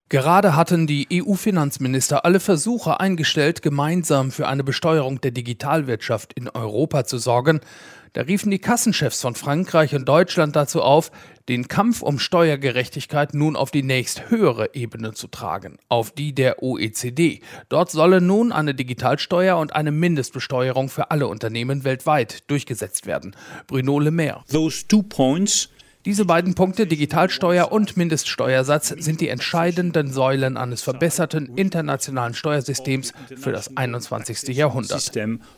Gerade hatten die EU-Finanzminister alle Versuche eingestellt, gemeinsam für eine Besteuerung der Digitalwirtschaft in Europa zu sorgen. Da riefen die Kassenchefs von Frankreich und Deutschland dazu auf, den Kampf um Steuergerechtigkeit nun auf die nächsthöhere Ebene zu tragen, auf die der OECD. Dort solle nun eine Digitalsteuer und eine Mindestbesteuerung für alle Unternehmen weltweit durchgesetzt werden. Bruno Le Maire. Diese beiden Punkte, Digitalsteuer und Mindeststeuersatz, sind die entscheidenden Säulen eines verbesserten internationalen Steuersystems für das 21. Jahrhundert.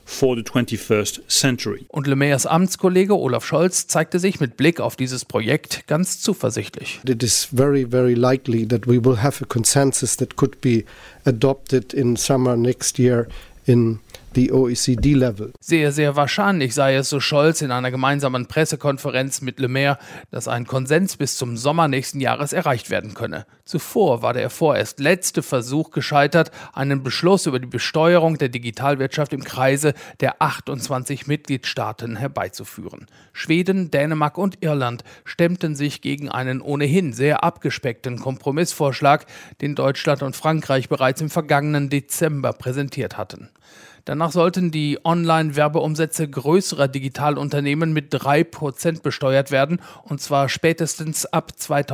Und Le Maires Amtskollege Olaf Scholz zeigte sich mit Blick auf dieses Projekt ganz zuversichtlich. It is very, very likely that we will have a consensus that could be adopted in summer next year in the OECD level. Sehr, sehr wahrscheinlich sei es, so Scholz in einer gemeinsamen Pressekonferenz mit Le Maire, dass ein Konsens bis zum Sommer nächsten Jahres erreicht werden könne. Zuvor war der vorerst letzte Versuch gescheitert, einen Beschluss über die Besteuerung der Digitalwirtschaft im Kreise der 28 Mitgliedstaaten herbeizuführen. Schweden, Dänemark und Irland stemmten sich gegen einen ohnehin sehr abgespeckten Kompromissvorschlag, den Deutschland und Frankreich bereits im vergangenen Dezember präsentiert hatten. Danach sollten die Online-Werbeumsätze größerer Digitalunternehmen mit 3% besteuert werden, und zwar spätestens ab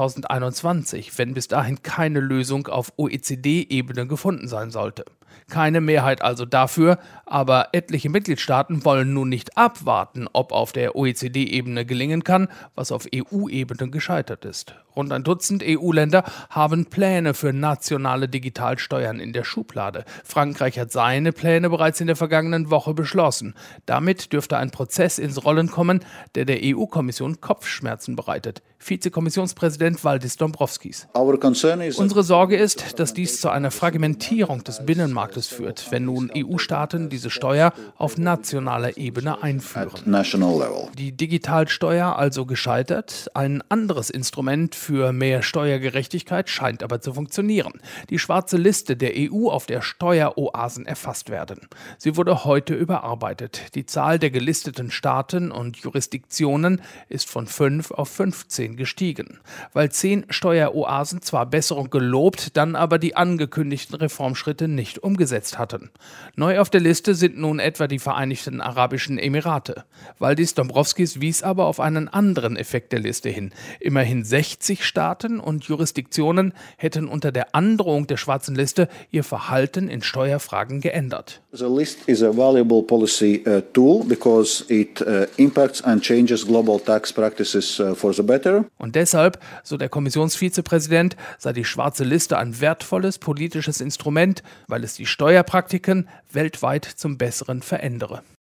2021, wenn bis dahin keine Lösung auf OECD-Ebene gefunden sein sollte. Keine Mehrheit also dafür, aber etliche Mitgliedstaaten wollen nun nicht abwarten, ob auf der OECD-Ebene gelingen kann, was auf EU-Ebene gescheitert ist. Rund ein Dutzend EU-Länder haben Pläne für nationale Digitalsteuern in der Schublade. Frankreich hat seine Pläne bereits in der vergangenen Woche beschlossen. Damit dürfte ein Prozess ins Rollen kommen, der EU-Kommission Kopfschmerzen bereitet. Vizekommissionspräsident Valdis Dombrovskis. Unsere Sorge ist, dass dies zu einer Fragmentierung des Binnenmarktes führt, wenn nun EU-Staaten diese Steuer auf nationaler Ebene einführen. Die Digitalsteuer also gescheitert. Ein anderes Instrument für mehr Steuergerechtigkeit scheint aber zu funktionieren. Die schwarze Liste der EU, auf der Steueroasen erfasst werden. Sie wurde heute überarbeitet. Die Zahl der gelisteten Staaten und Jurisdiktionen ist von 5 auf 15 gestiegen. Weil 10 Steueroasen zwar Besserung gelobt, dann aber die angekündigten Reformschritte nicht umgesetzt hatten. Neu auf der Liste sind nun etwa die Vereinigten Arabischen Emirate. Valdis Dombrovskis wies aber auf einen anderen Effekt der Liste hin. Immerhin 60 Staaten und Jurisdiktionen hätten unter der Androhung der schwarzen Liste ihr Verhalten in Steuerfragen geändert. The list is a valuable policy tool because it impacts and changes global tax practices for the better. Und deshalb, so der Kommissionsvizepräsident, sei die schwarze Liste ein wertvolles politisches Instrument, weil es die Steuerpraktiken weltweit zum Besseren verändere.